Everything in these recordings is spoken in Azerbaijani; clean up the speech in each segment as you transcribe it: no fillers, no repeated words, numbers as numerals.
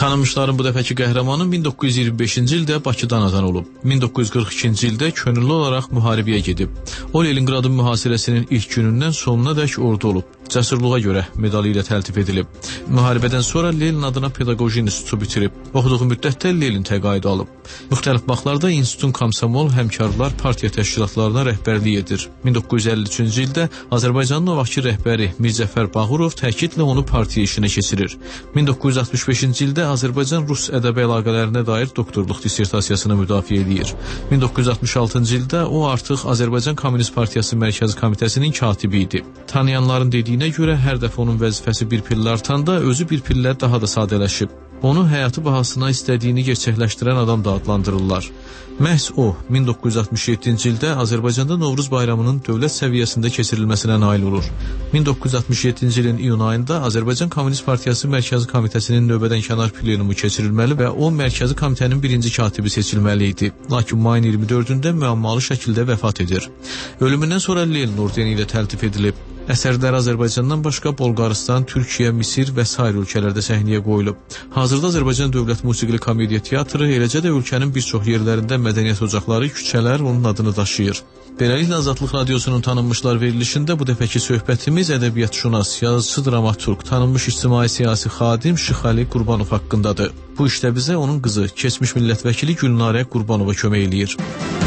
Tanınmışların bu dəfəki qəhrəmanı 1925-ci ildə Bakıda anadan olub. 1942-ci ildə könüllü olaraq müharibəyə gedib. O, Leninqradın mühasirəsinin ilk günündən sonuna dək orada olub. Cəsurluğa görə medalı ilə təltif edilib. Müharibədən sonra Lenin adına pedaqoji institutu bitirib. Oxuduğu müddətdə Lenin təqaüdü alıb. Müxtəlif vaxtlarda institutun komsomol, həmkarlar, partiya təşkilatlarına rəhbərlik edir. 1953-cü ildə Azərbaycanın o vaxtki rəhbəri Mirzəfər Bağırov təkidlə onu partiya işinə keçirir. 1965-ci ildə Azərbaycan-Rus ədəbi əlaqələrinə dair doktorluq dissertasiyasını müdafiə edir. 1966-cı ildə o artıq Azərbaycan Komünist Partiyası Mərkəzi Komitəsinin katibi idi. Tanıyanların dediyinə görə hər dəfə onun vəzifəsi bir pillə artanda özü bir pillə daha da sadələşib. Onu həyatı bahasına istədiyini gerçəkləşdirən adam da adlandırırlar. Məhz o, 1967-ci ildə Azərbaycanda Novruz bayramının dövlət səviyyəsində keçirilməsinə nail olur. 1967-ci ilin iyun ayında Azərbaycan Komünist Partiyası Mərkəzi Komitəsinin növbədən kənar plenumu keçirilməli və o, Mərkəzi Komitənin birinci katibi seçilməli idi. Lakin mayın 24-də müəmmalı şəkildə vəfat edir. Ölümündən sonra Lenin ordeni ilə təltif edilib. Əsərlər Azərbaycandan başqa Bolqarıstan, Türkiyə, Misir və sair ölkələrdə səhnəyə qoyulub. Hazırda Azərbaycan Dövlət Musiqili Komediya Teatrı, eləcə də ölkənin bir çox yerlərində mədəniyyət ocaqları, küçələr onun adını daşıyır. Beləliklə, Azadlıq Radiosunun tanınmışlar verilişində bu dəfəki söhbətimiz ədəbiyyatşünas, yazıcı, dramaturq, tanınmış ictimai-siyasi xadim Şıxəli Qurbanov haqqındadır. Bu işdə bizə onun qızı, keçmiş millətvəkili Gülnarə Qurbanova kömək eləyir.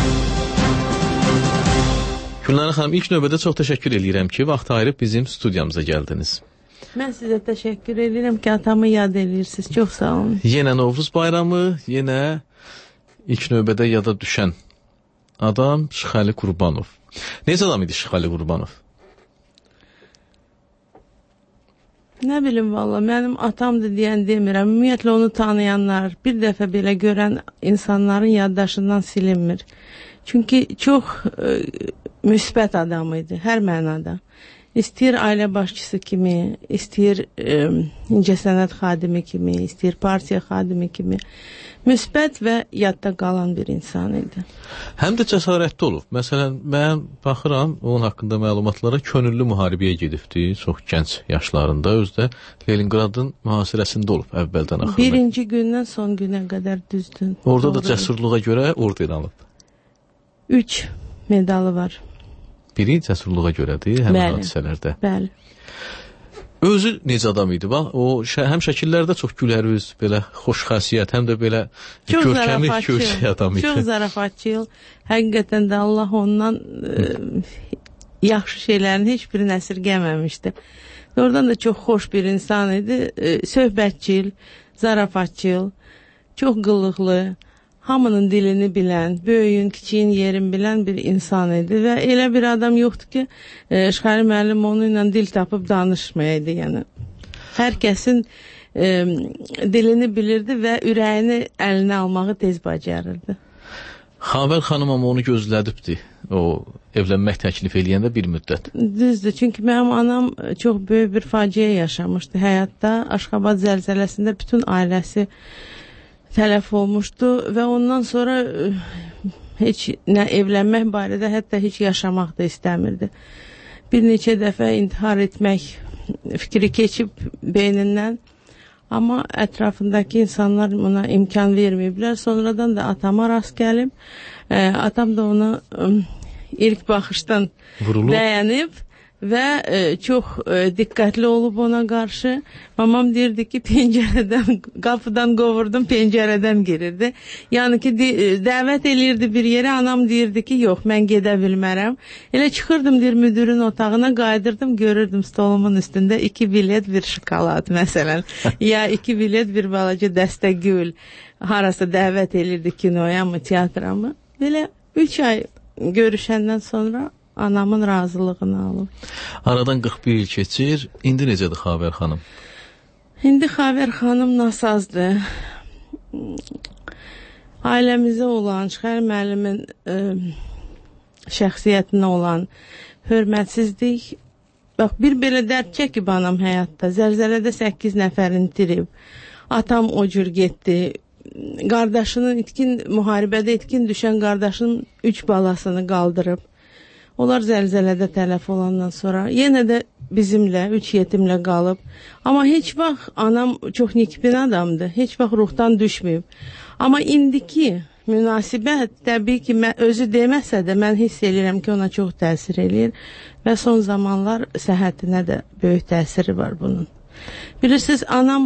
Gülnarə xanım, ilk növbədə çox təşəkkür edirəm ki, vaxt ayırıb bizim studiyamıza gəldiniz. Mən sizə təşəkkür edirəm ki, atamı yad edirsiniz. Çox sağ olun. Yenə Novruz bayramı, yenə ilk növbədə yada düşən adam Şıxəli Qurbanov. Necə adam idi Şıxəli Qurbanov? Nə bilim valla, mənim atamdır deyən demirəm. Ümumiyyətlə onu tanıyanlar, bir dəfə belə görən insanların yaddaşından silinmir. Çünki çox müsbət adam idi, hər mənada. İstəyir ailə başçısı kimi, istəyir incəsənət xadimi kimi, istəyir partiya xadimi kimi. Müsbət və yadda qalan bir insan idi. Həm də cəsarətli olub. Məsələn, mən baxıram onun haqqında məlumatlara, könüllü müharibəyə gedibdi, çox gənc yaşlarında, özdə Leninqradın mühasirəsində olub əvvəldən axırına. Birinci gündən son günə qədər düzdür. Orada da cəsurluğa görə orden alıb. 3 medalı var. Biri cəsurluğa görədir, həmin hadisələrdə. Bəli. Özü necə adam idi? Bax, o həm şəkillərdə çox gülərüz, belə xoş xasiyyət, həm də belə görkəmi görsək adam idi. Çox zarafatçıl. Həqiqətən də Allah ondan yaxşı şeylərin heç birini əsirgəməmişdi. Oradan da çox xoş bir insan idi. Söhbətçil, zarafatçıl, çox qıllıqlı, hamının dilini bilən, böyüyün, kiçiyin yerin bilən bir insan idi və elə bir adam yoxdur ki, Şıxəli müəllim onunla dil tapıb danışmayaydı, yəni. Hər kəsin dilini bilirdi və ürəyini əlinə almağı tez bacarırdı. Xavər xanım amma onu gözlədibdi, o evlənmək təklif eləyəndə bir müddət. Düzdür, çünki mənim anam çox böyük bir faciə yaşamışdı həyatda. Aşxabad zəlzələsində bütün ailəsi tələf olmuşdu və ondan sonra heç nə evlənmək barədə, hətta heç yaşamaq da istəmirdi. Bir neçə dəfə intihar etmək fikri keçib beynindən, amma ətrafındakı insanlar ona imkan verməyiblər. Sonradan da atama rast gəlib, atam da ona ilk baxışdan bəyənib və çox diqqətli olub ona qarşı. Mamam deyirdi ki, pəncərədən, qapıdan qovurdum, pəncərədən girirdi. Yəni ki, dəvət elirdi bir yerə, anam deyirdi ki, yox, mən gedə bilmərəm. Elə çıxırdım, deyir, müdürün otağına qayıdırdım, görürdüm stolumun üstündə 2 bilet, bir şokolad, məsələn. Ya 2 bilet, bir balaca dəstə gül, harasa dəvət elirdi kinoya mı, teatra mı. Belə 3 ay görüşəndən sonra anamın razılığını alıb. Aradan 41 il keçir. İndi necədir Xavər xanım? İndi Xavər xanım nasazdır. Ailəmizə olan, Şıxəli müəllimin şəxsiyyətinə olan hörmətsizlik. Bax, bir belə dərd çəkib anam həyatda. Zəlzələdə 8 nəfərini itirib. Atam o cür getdi. Qardaşının müharibədə itkin düşən qardaşının 3 balasını qaldırıb. Onlar zəlzələdə tələf olandan sonra yenə də bizimlə, 3 yetimlə qalıb. Amma heç vaxt anam çox nikbin adamdır. Heç vaxt ruhdan düşməyib. Amma indiki münasibət təbii ki, özü deməsə də mən hiss edirəm ki, ona çox təsir eləyir və son zamanlar səhhətinə də böyük təsiri var bunun. Bilirsiniz,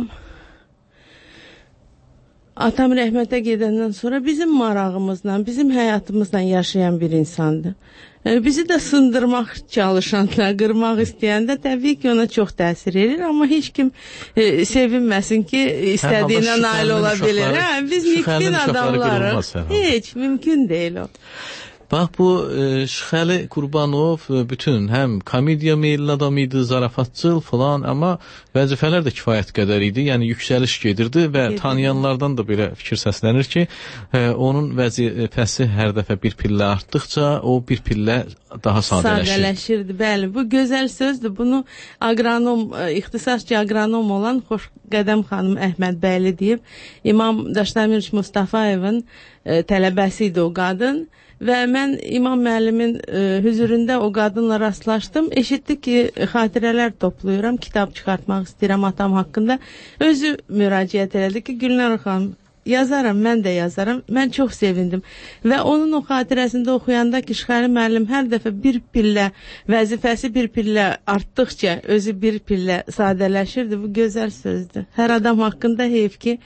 atam rəhmətə gedəndən sonra bizim marağımızla, bizim həyatımızla yaşayan bir insandır. Bizi də sındırmaq çalışanda, qırmaq istəyəndə təbii ki, ona çox təsir edir, amma heç kim sevinməsin ki, istədiyinə nail ola bilir. Biz nikbin adamlarıq. Heç, mümkün deyil o. Bax, bu Şıxəli Qurbanov bütün həm komediya meyilli adam idi, zarafatçıl falan, amma vəzifələr də kifayət qədər idi. Yəni yüksəliş gedirdi və tanıyanlardan da belə fikir səslənir ki, onun vəzifəsi hər dəfə bir pillə artdıqca o bir pillə daha sadələşirdi. Bəli, bu gözəl sözdür. Bunu aqronom, ixtisasca aqronom olan Xoşqədəm xanım Əhmədbəyli deyib. İmam Daşdəmir Mustafayevin tələbəsi idi o qadın. Və mən İmam müəllimin hüzurunda o qadınla rastlaşdım. Eşitdi ki, xatirələr toplayıram, kitab çıxartmaq istəyirəm atam haqqında. Özü müraciət elədi ki, Gülnar xanım, yazaram, mən də yazaram. Mən çox sevindim. Və onun o xatirəsində oxuyanda ki, Şıxəli müəllim hər dəfə bir pillə, vəzifəsi bir pillə artdıqca özü bir pillə sadələşirdi. Bu gözəl sözdür. Hər adam haqqında heyf ki,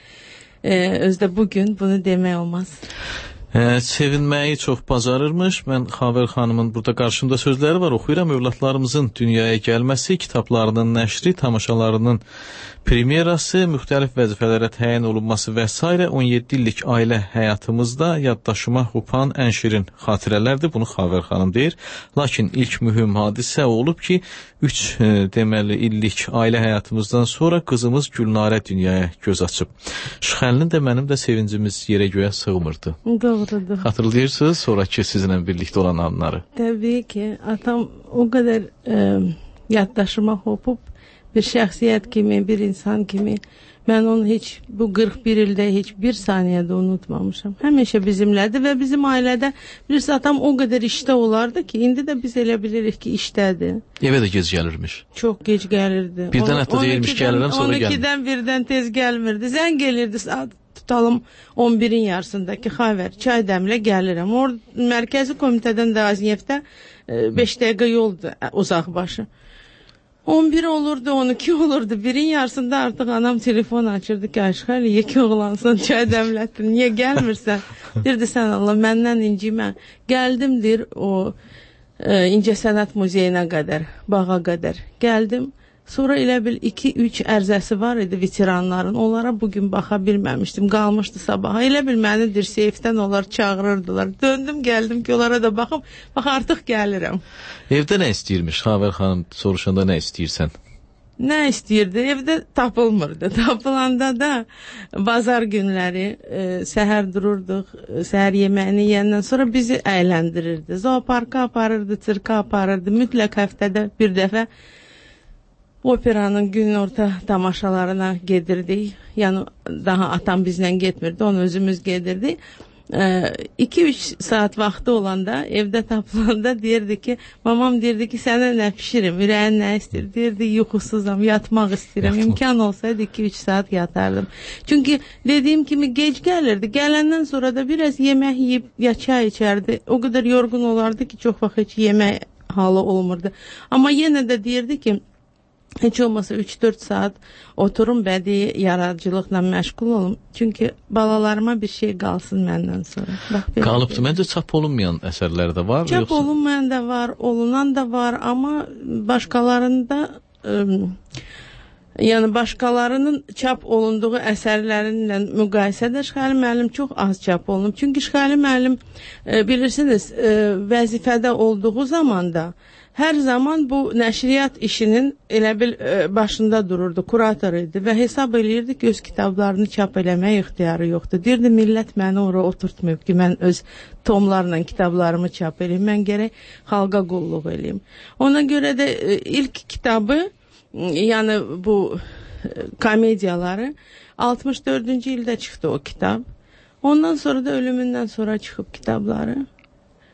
özdə bugün bunu demək olmaz. Sevinməyi çox bacarırmış. Mən Xavər xanımın burada qarşımda sözləri var, oxuyuram. Övladlarımızın dünyaya gəlməsi, kitablarının nəşri, tamaşalarının premyerası, müxtəlif vəzifələrə təyin olunması və s. 17 illik ailə həyatımızda yaddaşıma hopan ən şirin xatirələrdir. Bunu Xavər xanım deyir. Lakin ilk mühüm hadisə olub ki, 3 deməli illik ailə həyatımızdan sonra qızımız Gülnarə dünyaya göz açıb. Şıxəlinin də mənim də sevincimiz yerə göyə sığmırdı. Doğrudur. Xatırlayırsınız sonraki sizinlə birlikdə olan anları? Təbii ki, atam o qədər yaddaşıma hopub, bir şəxsiyyət kimi, bir insan kimi mən onu heç bu 41 ildə heç bir saniyədə unutmamışam. Həmişə bizimlədir və bizim ailədə bilirsiniz, atam o qədər işdə olardı ki, indi də biz elə bilirik ki, işdədir. Evə də gec gəlirmiş. Çox gec gəlirdi. Birdən hətta deyilmiş gəlirəm, sonra gəlmir. 12-dən birdən tez gəlmirdi. Zəng gelirdi, saat tutalım 11-in yarısındakı Xavər, çay dəmlə gəlirəm. Orada mərkəzi komitədən də Azinyevdə 5 dəqiqə yoldur uzaq başı. 11 olurdu, 12 olurdu. 1-in yarısında artıq anam telefon açırdı ki, Ayşəli, yeki oğlansan, çay dəmlətdin, niyə gəlmirsən? Deyirdi, sən Allah, məndən incimə. Gəldim, deyir, o İncəsənət Muzeyinə qədər, bağa qədər. Gəldim, sonra elə bil 2-3 ərzəsi var idi veteranların. Onlara bugün baxa bilməmişdim, qalmışdı sabaha. Elə bil məni dirseyfdən onlar çağırırdılar. Döndüm, gəldim ki, onlara da baxım, bax artıq gəlirəm. Evdə nə istəyirmiş? Xavər xanım soruşanda nə istəyirsən? Nə istəyirdi? Evdə tapılmırdı. Tapılanda da bazar günləri səhər dururduq, səhər yeməyini yeyəndən sonra bizi əyləndirirdi. Zooparka aparırdı, sirka aparırdı. Mütləq həftədə bir dəfə operanın günorta tamaşalarına gedirdik. Yəni daha atam bizlə getmirdi, onu özümüz gedirdik. 2-3 saat vaxtı olanda, evdə tapılanda deyirdi ki, mamam deyirdi ki, sənə nə pişirim, ürəyin nə istəyir? Deyirdi, yuxusuzam, yatmaq istəyirəm. İmkan olsaydı 2-3 saat yatardım. Çünki dediyim kimi gec gəlirdi. Gələndən sonra da biraz yemək yeyib ya çay içərdi. O qədər yorğun olardı ki, çox vaxt heç yemək halı olmurdu. Amma yenə də deyirdi ki, heç olmasa 3-4 saat oturum, bədii yaradıcılıqla məşğul olum. Çünki balalarıma bir şey qalsın məndən sonra. Qalıbdır. Məncə çap olunmayan əsərlər də var. Çap olunmayan da var, olunan da var, amma başqalarında yəni başqalarının çap olunduğu əsərlərinlə müqayisədə Şıxəli müəllim çox az çap olunub. Çünki Şıxəli müəllim bilirsiniz, vəzifədə olduğu zamanda hər zaman bu nəşriyyat işinin elə bil başında dururdu, kurator idi və hesab eləyirdi ki, öz kitablarını çap eləmək ixtiyarı yoxdur. Deyirdi, millət məni oraya oturtmayıb ki, mən öz tomlarla kitablarımı çap eləyim, mən gərək xalqa qulluq eləyim. Ona görə də ilk kitabı, yəni bu komediyaları 64-cü ildə çıxdı o kitab. Ondan sonra da ölümündən sonra çıxıb kitabları.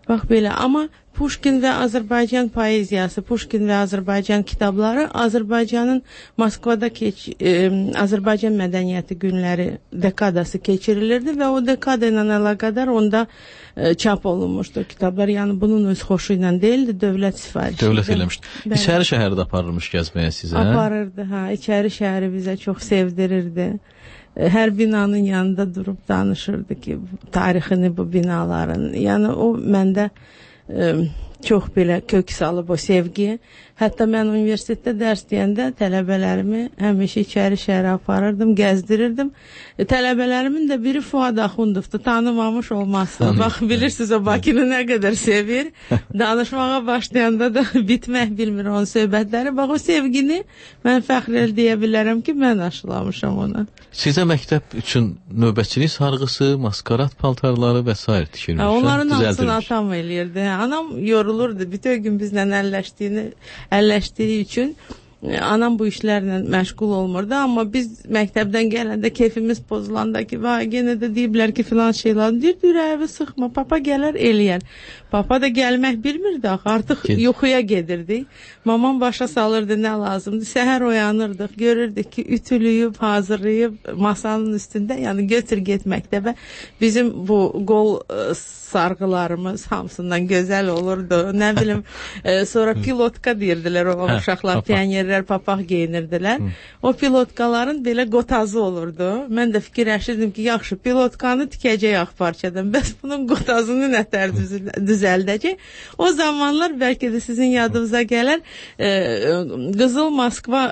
Bax belə, amma Puşkin və Azərbaycan poeziyası, Puşkin və Azərbaycan kitabları Azərbaycanın Moskvada Azərbaycan mədəniyyəti günləri dekadası keçirilirdi və o dekada ilə əlaqədar onda çap olunmuşdu kitablar. Yəni bunun öz xoşu ilə deyildi, dövlət sifarişi. Dövlət eləmişdi. İçəri şəhərdə aparılmış gəzməyə sizə? Aparırdı, hə. İçəri şəhəri bizə çox sevdirirdi. Hər binanın yanında durub danışırdı ki, tarixini bu binaların. Yəni o məndə çox belə kök salıb o sevgi. Hətta mən universitetdə dərs deyəndə tələbələrimi həmişə içəri şəhərə aparırdım, gəzdirirdim. Tələbələrimin də biri Fuad Axundovdur, tanımamış olmazsın. Bax, bilirsiniz o Bakını nə qədər sevir. Danışmağa başlayanda da bitmək bilmir onun söhbətləri. Bax, o sevgini mən fəxr deyə bilərəm ki, mən aşılamışam ona. Sizə məktəb üçün növbətçilik sarğısı, maskarat paltarları və s. tikirmişsən. Onların hamısını atam eləyirdi. Anam yorulurdu. Bütün gün bizlə əlləşdiyi üçün anam bu işlərlə məşğul olmurdu, amma biz məktəbdən gələndə keyfimiz pozulanda ki, yenə də deyiblər ki, filan şeylər, deyir, ürəyi sıxma, papa gələr, eləyər. Papa da gəlmək bilmirdi, artıq yuxuya gedirdik. Mamam başa salırdı nə lazımdır. Səhər oyanırdıq, görürdük ki, ütülüyüb, hazırlayıb masanın üstündə, yəni götür get məktəbə. Bizim bu qol sarğılarımız hamısından gözəl olurdu. Nə bilim, sonra pilotka deyirdilər o uşaqlar, pionerlər papaq geyinirdilər. O pilotkaların belə qotazı olurdu. Mən də fikirləşirdim ki, yaxşı, pilotkanı tikəcək parçadan. Bəs bunun qotazını nətər düzəldəcək? O zamanlar bəlkə də sizin yadınıza gələr, Qızıl Moskva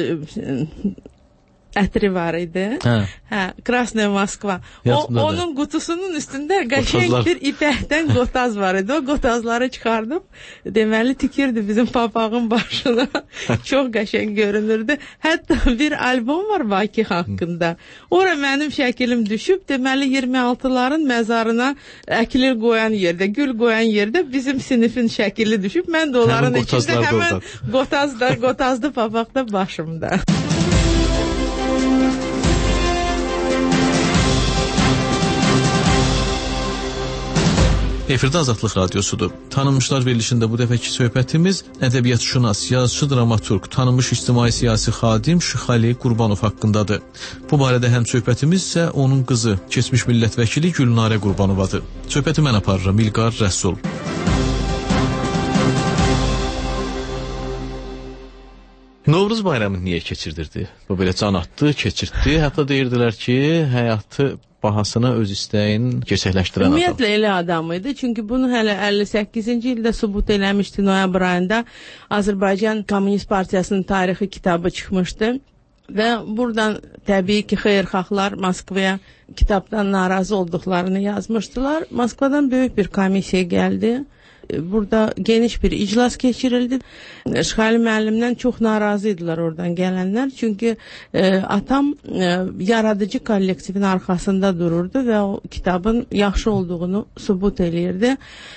ətri var idi. Hə, Krasnaya Moskva. Onun qutusunun üstündə qəşəng bir ipəkdən qotaz var idi. O qotazları çıxardım. Deməli tikirdi bizim papağın başına. Çox qəşəng görünürdü. Hətta bir albom var Bakı haqqında. Ora mənim şəkilim düşüb, deməli 26-ların məzarına əkilir qoyan yerdə, gül qoyan yerdə bizim sinifin şəkili düşüb. Mən də onların içində həmən qotazlı papaqda başımda. Efirdə Azadlıq Radiosudur. Tanınmışlar verilişində bu dəfəki söhbətimiz ədəbiyyatşünas, yazıcı, dramaturq, tanınmış ictimai-siyasi xadim Şıxali Qurbanov haqqındadır. Bu barədə həm söhbətimiz isə onun qızı, keçmiş millət vəkili Gülnarə Qurbanovadır. Söhbəti mən aparıram, İlqar Rəsul. Novruz bayramını niyə keçirdirdi? Bu belə can atdı, keçirtdi. Hətta deyirdilər ki, həyatı bahasına öz istəyin gerçəkləşdirən adam. Ümumiyyətlə elə adam idi. Çünki bunu hələ 58-ci ildə sübut eləmişdi. Noyabr ayında Azərbaycan Komünist Partiyasının tarixi kitabı çıxmışdı. Və buradan təbii ki, xeyirxahlar Moskvaya kitabdan narazı olduqlarını yazmışdılar. Moskvadan böyük bir komissiya gəldi. Burada geniş bir iclas keçirildi. Şıxali müəllimdən çox narazı idilər oradan gələnlər. Çünki atam yaradıcı kollektivin arxasında dururdu və o kitabın yaxşı olduğunu sübut eləyirdi.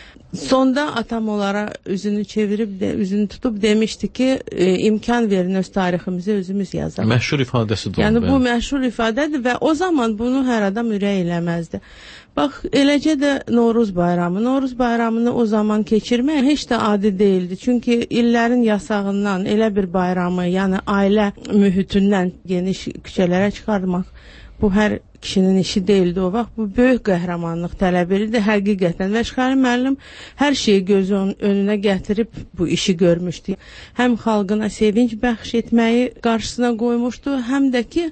Sonda atam onlara üzünü çevirib, üzünü tutub demişdi ki, imkan verin öz tariximizi özümüz yazalım. Məşhur ifadəsidir. Yəni bu məşhur ifadədir və o zaman bunu hər adam ürək eləməzdi. Bax, eləcə də Novruz bayramını o zaman keçirmək heç də adi deyildi. Çünki illərin yasağından elə bir bayramı, yəni ailə mühitindən geniş küçələrə çıxarmaq, bu hər kişinin işi deyildi o vaxt. Bu böyük qəhrəmanlıq tələb edirdi həqiqətən. Və Şıxali müəllim hər şeyi gözü önünə gətirib bu işi görmüşdü. Həm xalqına sevinç bəxş etməyi qarşısına qoymuşdu, həm də ki,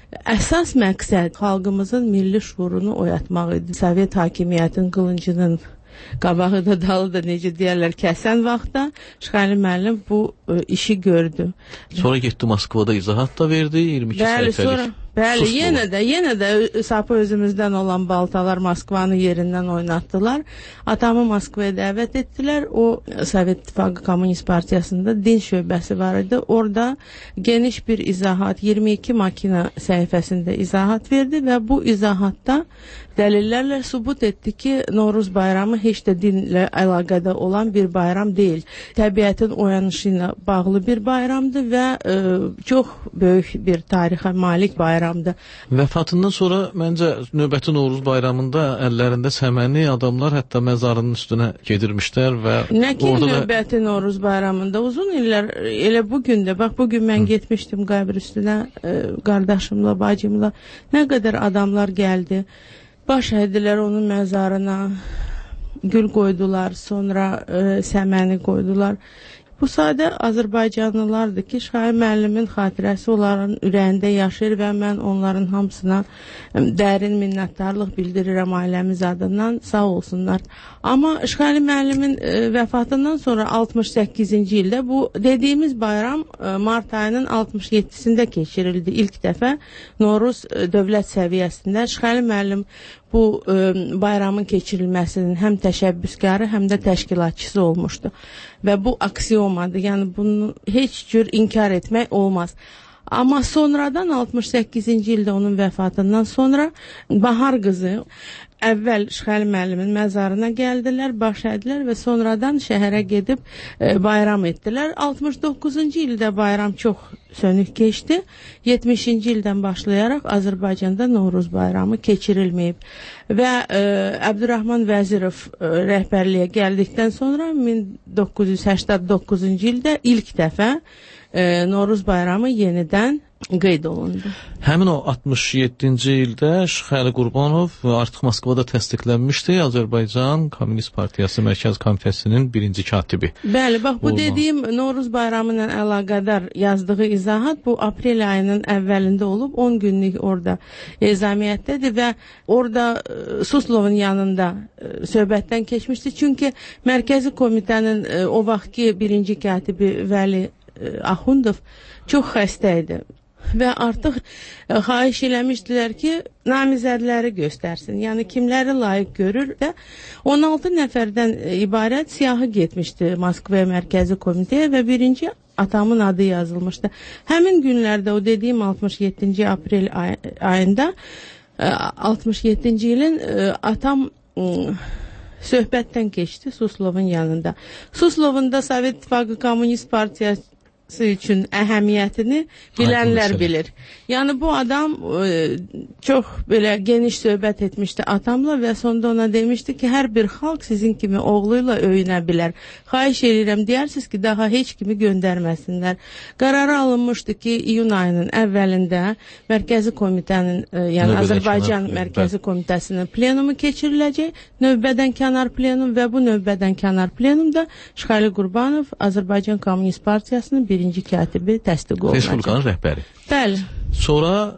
əsas məqsəd xalqımızın milli şuurunu oyatmaq idi. Sovet hakimiyyətin qılıncının qabağı da dalı da necə deyərlər kəsən vaxtda Şıxali müəllim bu işi gördü. Sonra getdi Moskvada izahat da verdi 22 səhifəlik. Bəli, yenə də sapı özümüzdən olan baltalar Moskvanı yerindən oynatdılar. Atamı Moskvaya dəvət etdilər. O Sovet İttifaqı Komünist Partiyasında din şöbəsi var idi. Orada geniş bir izahat, 22 makina səhifəsində izahat verdi və bu izahatda dəlillərlə sübut etdi ki, Novruz bayramı heç də dinlə əlaqədə olan bir bayram deyil. Təbiətin oyanışı ilə bağlı bir bayramdır və çox böyük bir tarixə malik bayramdır. bayramdır. Vəfatından sonra məncə növbəti Novruz bayramında əllərində səməni adamlar hətta məzarının üstünə gedirmişlər və nə ki orada növbəti Novruz bayramında uzun illər elə bu gün də bax bu gün mən getmişdim qəbr üstünə qardaşımla, bacımla. Nə qədər adamlar gəldi. Baş əydilər onun məzarına. Gül qoydular, sonra səməni qoydular. Bu sadə Azərbaycanlılardır ki, Şahin müəllimin xatirəsi onların ürəyində yaşayır və mən onların hamısına dərin minnətdarlıq bildirirəm ailəmiz adından, sağ olsunlar. Amma Şahin müəllimin vəfatından sonra 68-ci ildə bu dediyimiz bayram mart ayının 67-sində keçirildi. İlk dəfə Novruz dövlət səviyyəsində Şahin müəllim bu bayramın keçirilməsinin həm təşəbbüskarı, həm də təşkilatçısı olmuşdu. Və bu aksiyomadır, yəni bunu heç cür inkar etmək olmaz. Amma sonradan 68-ci ildə onun vəfatından sonra Bahar qızı əvvəl Şəxəli müəllimin məzarına gəldilər, baş ədilər və sonradan şəhərə gedib bayram etdilər. 69-cu ildə bayram çox sönük keçdi. 70-ci ildən başlayaraq Azərbaycanda Novruz bayramı keçirilməyib. Və Əbdürrahman Vəzirov rəhbərliyə gəldikdən sonra 1989-cu ildə ilk dəfə Novruz bayramı yenidən qeyd olundu. Həmin o 67-ci ildə Şəxəli Qurbanov artıq Moskvada təsdiqlənmişdi, Azərbaycan Komünist Partiyası Mərkəz Komitəsinin birinci katibi. Bəli, bax bu dediyim Novruz bayramı ilə əlaqədar yazdığı izahat bu aprel ayının əvvəlində olub, 10 günlük orada ezamiyyətdədir və orada Suslovun yanında söhbətdən keçmişdi. Çünki Mərkəzi Komitənin o vaxtki birinci katibi Vəli Axundov çox xəstə idi və artıq xahiş eləmişdilər ki, namizədləri göstərsin. Yəni kimləri layiq görür və 16 nəfərdən ibarət siyahı getmişdi Moskvaya Mərkəzi Komitəyə və birinci atamın adı yazılmışdı. Həmin günlərdə o dediyim 67-ci aprel ayında 67-ci ilin atam söhbətdən keçdi Suslovun yanında. Suslovun da Sovet İttifaqı Komünist Partiyası üçün əhəmiyyətini bilənlər bilir. Yəni bu adam çox belə geniş söhbət etmişdi atamla və sonda ona demişdi ki, hər bir xalq sizin kimi oğluyla öyünə bilər. Xahiş edirəm, deyərsiniz ki, daha heç kimi göndərməsinlər. Qərarı alınmışdı ki, iyun ayının əvvəlində Mərkəzi Komitənin, yəni Azərbaycan Mərkəzi Komitəsinin plenumu keçiriləcək, növbədən kənar plenum və bu növbədən kənar plenumda Şəxəli Qurbanov Azərbaycan Komünist Partiyasının birinci katibi təsdiq olunacaq. Respublikanın rəhbəri. Bəli. Sonra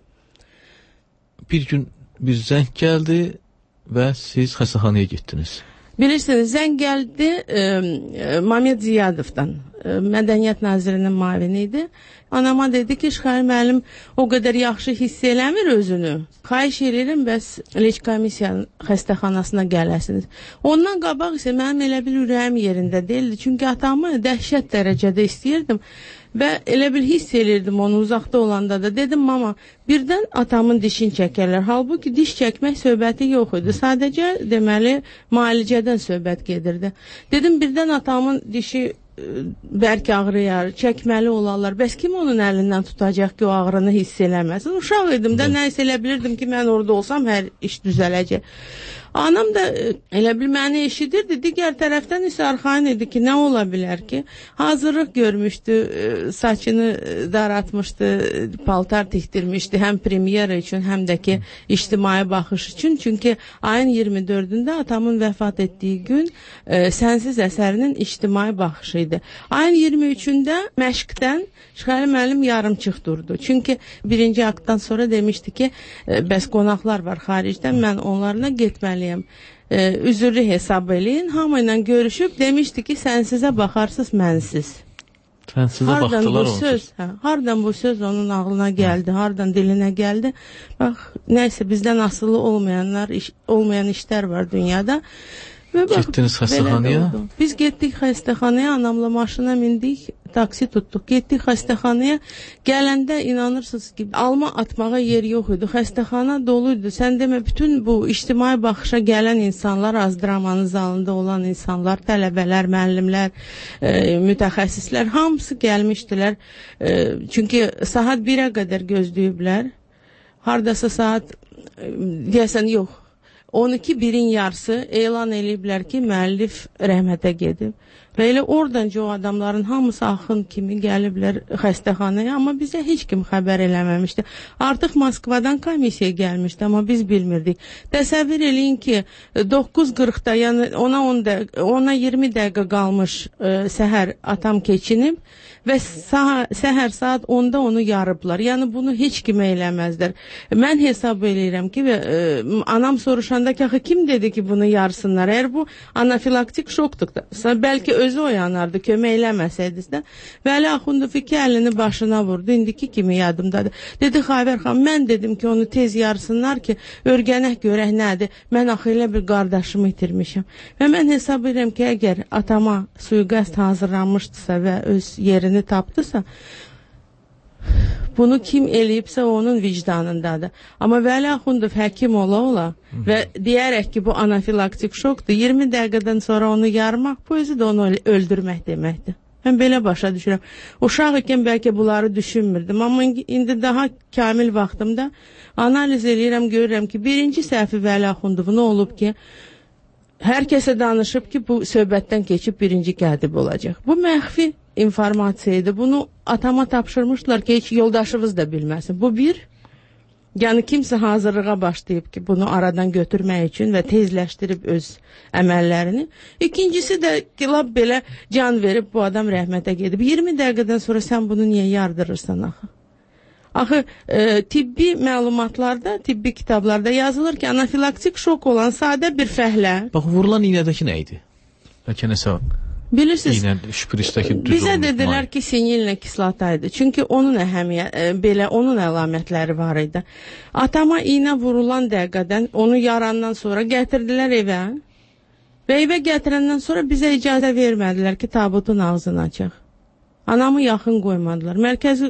bir gün bir zəng gəldi və siz xəstəxanaya getdiniz. Bilirsiniz, zəng gəldi Mamed Ziyadovdan, Mədəniyyət Nazirinin müavini idi. Anama dedi ki, Şəxəli müəllim o qədər yaxşı hiss eləmir özünü. Xahiş edirəm, bəs leç komissiyanın xəstəxanasına gələsiniz. Ondan qabaq isə mənim elə bil ürəyim yerində deyildi. Çünki atamı dəhşət dərəcədə istəyirdim və elə bil hiss elirdim onu uzaqda olanda da. Dedim, mama, birdən atamın dişini çəkərlər. Halbuki diş çəkmək söhbəti yox idi. Sadəcə, deməli, müalicədən söhbət gedirdi. Dedim, birdən atamın dişi bərk ağrıyar, çəkməli olarlar. Bəs kim onun əlindən tutacaq ki, o ağrını hiss eləməsin? Uşaq idim də, nə hiss elə bilirdim ki, mən orada olsam hər iş düzələcək. Anam da elə bil məni eşidirdi. Digər tərəfdən isə arxayın idi ki, nə ola bilər ki? Hazırlıq görmüşdü, saçını daratmışdı, paltar tikdirmişdi, həm premyera üçün, həm də ki, ictimai baxış üçün. Çünki ayın 24-də atamın vəfat etdiyi gün Sənsiz əsərinin ictimai baxışı idi. Ayın 23-də məşqdən Şəxəli müəllim yarımçıq durdu. Çünki birinci aktdan sonra demişdi ki, bəs qonaqlar var xaricdən, mən onlarla getməliyəm. Üzürlü hesab eləyin, hamı ilə görüşüb demişdi ki, sənsizə baxarsız, mənsiz. Sənsizə baxdılar söz, hardan bu söz onun ağlına gəldi, hardan dilinə gəldi. Bax, nəysə bizdən asılı olmayan işlər var dünyada. Getdiniz xəstəxanaya? Biz getdik xəstəxanaya, anamla maşına mindik, taksi tutduq, getdik xəstəxanaya. Gələndə inanırsınız ki, alma atmağa yer yox idi, xəstəxana doluydu. Sən demə, bütün bu ictimai baxışa gələn insanlar, azdramanın zalında olan insanlar, tələbələr, müəllimlər, mütəxəssislər, hamısı gəlmişdilər. Çünki saat 1-ə qədər gözləyiblər. hardasa saat deyəsən yox. 12-1-in yarısı elan eləyiblər ki, müəllif rəhmətə gedib. Və elə oradanca o adamların hamısı axın kimi gəliblər xəstəxanaya, amma bizə heç kim xəbər eləməmişdi. Artıq Moskvadan komissiya gəlmişdi, amma biz bilmirdik. Təsəvvür eləyin ki, 9:40-da, yəni ona 20 dəqiqə qalmış səhər atam keçinib və səhər saat 10-da onu yarıblar. Yəni bunu heç kimə eləməzlər. Mən hesab eləyirəm ki, anam soruşanda ki, axı kim dedi ki, bunu yarsınlar? Əgər bu anafilaktik şokdursa, bəlkə özü oyanardı, kömək eləməsəydiniz də. Vəli Axundov iki əlini başına vurdu, indiki kimi yadımdadır. Dedi, Xavər xan, mən dedim ki, onu tez yarsınlar ki, örgənək görək nədir? Mən axı elə bir qardaşımı itirmişəm. Və mən hesab edirəm ki, əgər atama suiqəst hazırlanmışdısa və öz yerini tapdısa, bunu kim eləyibsə onun vicdanındadır. Amma Vəli Axundov həkim ola və deyərək ki, bu anafilaktik şokdur, 20 dəqiqədən sonra onu yarmaq, bu özü də onu öldürmək deməkdir. Mən belə başa düşürəm. Uşaq ikən bəlkə bunları düşünmürdüm, amma indi daha kamil vaxtımda analiz eləyirəm, görürəm ki, birinci səhvi Vəli Axundovun olub ki, hər kəsə danışıb ki, bu söhbətdən keçib birinci kətib olacaq. Bu məxfi informasiya idi. Bunu atama tapşırmışlar ki, heç yoldaşımız da bilməsin. Bu bir, yəni kimsə hazırlığa başlayıb ki, bunu aradan götürmək üçün və tezləşdirib öz əməllərini. İkincisi də ki, lap belə can verib bu adam rəhmətə gedib. 20 dəqiqədən sonra sən bunu niyə yardırırsan axı? Axı, tibbi məlumatlarda, tibbi kitablarda yazılır ki, anafilaktik şok olan sadə bir fəhlə. Bax, vurulan iynədəki nə idi? Bəlkə nəsə bilirsiniz, şprisdəki düz bizə dedilər ki, sinillə kislata idi. Çünki onun belə onun əlamətləri var idi. Atama iynə vurulan dəqiqədən, onu yarandan sonra gətirdilər evə. Və evə gətirəndən sonra bizə icazə vermədilər ki, tabutun ağzını açaq. Anamı yaxın qoymadılar. Mərkəzi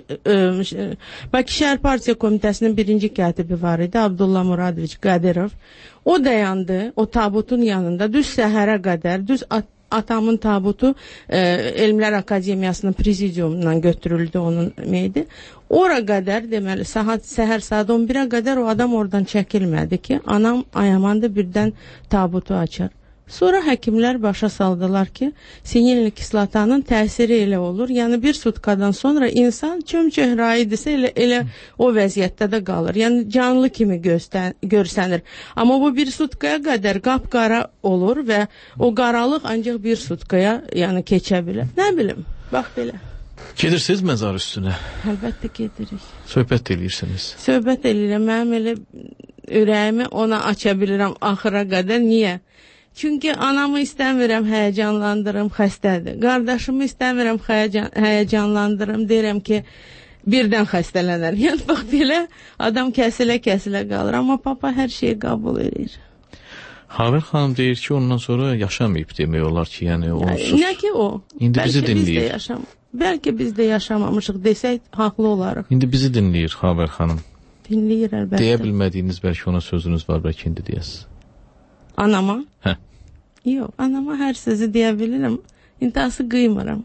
Bakı Şəhər Partiya Komitəsinin birinci katibi var idi, Abdullah Muradoviç Qadirov. O dayandı, o tabutun yanında, düz səhərə qədər, düz atamın tabutu Elmlər Akademiyasının prezidiumundan götürüldü onun meydi. Ora qədər, deməli, səhər saat 11-ə qədər o adam oradan çəkilmədi ki, anam ayamanda birdən tabutu açar. Sonra həkimlər başa saldılar ki, sinilli kislatanın təsiri elə olur. Yəni bir sutkadan sonra insan çömçöhraidirsə elə o vəziyyətdə də qalır. Yəni canlı kimi görsənir. Amma bu bir sutkaya qədər qapqara olur və o qaralıq ancaq bir sutkaya yəni keçə bilər. Nə bilim, bax belə. Gedirsiniz məzar üstünə? Əlbəttə gedirik. Söhbət eləyirsiniz? Söhbət eləyirəm. Mənim elə ürəyimi ona aça bilirəm axıra qədər. Niyə? Çünki anamı istəmirəm həyəcanlandırım, xəstədir. Qardaşımı istəmirəm həyəcanlandırım, deyirəm ki, birdən xəstələnər. Yəni, bax, belə adam kəsilə qalır. Amma papa hər şeyi qəbul edir. Xavər xanım deyir ki, ondan sonra yaşamayıb demək olar ki, yəni onsuz. Nə ki o? İndi bizi dinləyir. Bəlkə biz də yaşamamışıq desək, haqlı olarıq. İndi bizi dinləyir Xavər xanım. Dinləyir əlbəttə. Deyə bilmədiyiniz bəlkə ona sözünüz var, bəlkə indi deyəsiz. Anama? Hə. Yox, anama hər sözü deyə bilirəm. İntihası qıymıram.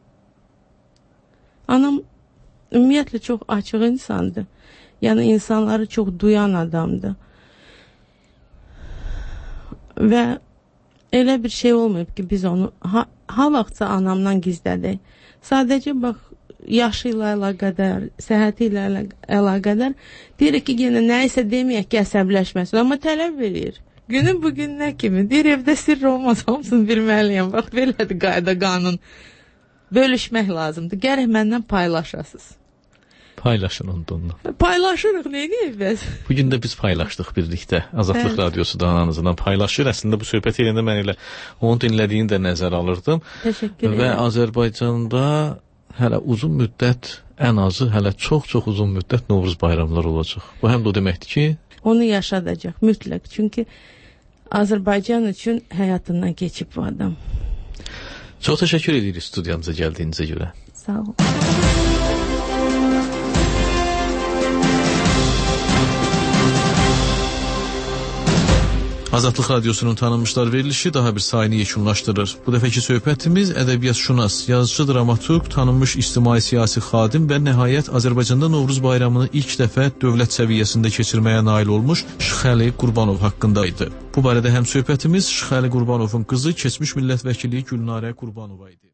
Anam ümumiyyətlə çox açıq insandır. Yəni insanları çox duyan adamdır. Və elə bir şey olmayıb ki, biz onu ha vaxtsa anamdan gizlədək. Sadəcə bax, yaşı ilə əlaqədar, səhhəti ilə əlaqədar deyirik ki, yenə nəyisə deməyək ki, əsəbləşməsin. Amma tələb verir. Günün bugün nə kimi? Deyir, evdə sirr olmaz, hamısını bilməliyəm. Bax, belədir qayda, qanun. Bölüşmək lazımdır. Gərək məndən paylaşasınız. Paylaşın onunla. Paylaşırıq, neyini biz? Bugün də biz paylaşdıq birlikdə. Azadlıq Radiosu da ananızdan paylaşır. Əslində bu söhbət eləyəndə mən elə onu dinlədiyini də nəzər alırdım. Təşəkkür ederim. Və Azərbaycanda hələ uzun müddət, ən azı hələ çox-çox uzun müddət Novruz bayramları olacaq. Bu həm də o deməkdir ki, onu yaşadacaq mütləq. Çünki Azərbaycan üçün həyatından keçib bu adam. Çox təşəkkür edirik studiyamıza gəldiyinizə görə. Sağ olun. Azadlıq Radiosunun tanınmışlar verilişi daha bir sayını yekunlaşdırır. Bu dəfəki söhbətimiz ədəbiyyatşünas, yazıcı, dramaturq, tanınmış ictimai-siyasi xadim və nəhayət Azərbaycanda Novruz bayramını ilk dəfə dövlət səviyyəsində keçirməyə nail olmuş Şıxəli Qurbanov haqqında idi. Bu barədə həm söhbətimiz Şıxəli Qurbanovun qızı, keçmiş millət vəkili Gülnarə Qurbanova idi.